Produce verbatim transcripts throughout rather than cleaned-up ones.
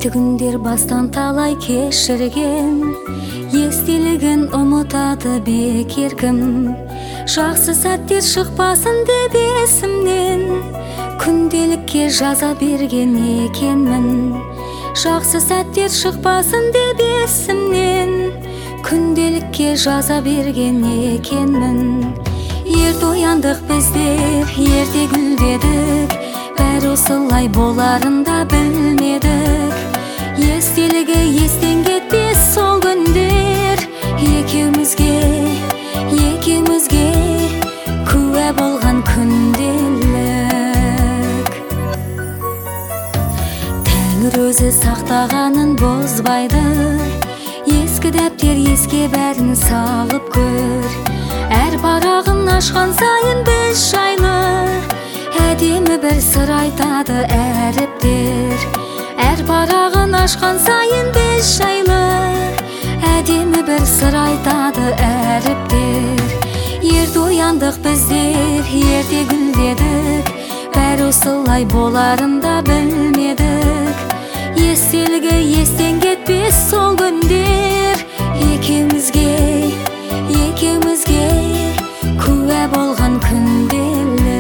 күндер бастан талай кешірген, естелігін ұмытады бекер кім. Жақсы сәттер шықпасын деп есімнен, күнделікке жаза берген екенмін. Жақсы сәттер шықпасын деп есімнен, күнделікке жаза берген екенмін. Ерте ояндық біздер, ерте гүлдедік, бәрі осылай боларын да білмедік. Естелігі естен кетпес сол күндер, екеумізге, екеумізге куә болған күнделік. Тәңір өзі сақтағанын бозбайды, ескі дәптер еске бәрін салып көр. Әр парағын ашқан сайын біз жайлы, әдемі бір сыр айтады әріптер. Әр парағын ашқан сайын біз жайлы, әдемі бір сыр айтады әріптер. Ерте ояндық біздер, ерте гүлдедік, бәрі осылай боларын да білмедік. Естелігі естен кетпес сол күндер, екеумізге, екеумізге куә болған күнделік.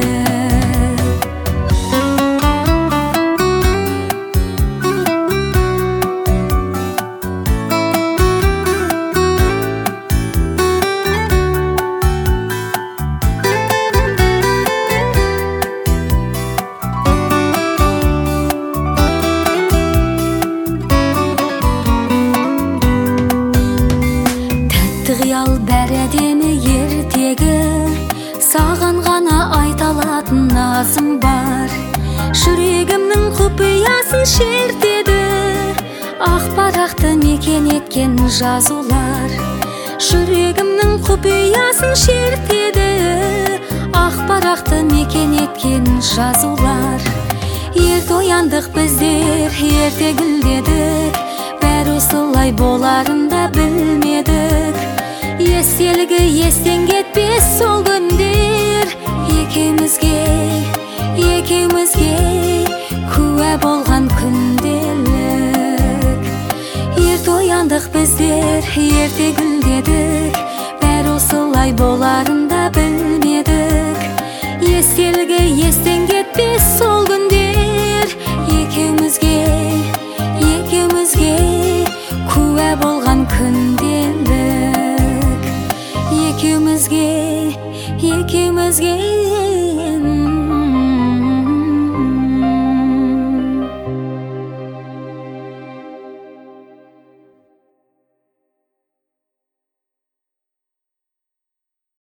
Қиял бәрі әдемі ертегі, саған ғана айта алатын назым бар. Жүрегімнің құпиясын шертеді, ақ парақты мекен еткен жазулар. Жүрегімнің құпиясын шертеді, ақ парақты мекен еткен жазулар. Ерте ояндық біздер, ерте гүлдедік, бәрі осылай боларын да білмедік. Естелігі естен кетпес сол күндер, екеумізге, екеумізге куә болған күнделік. Ерте ояндық біздер, ерте гүлдедік, бәрі осылай боларын да білмедік. Естелігі естен кетпес сол күндер, екеумізге, екеумізге куә болған күнделік. Екеумізге, екеумізге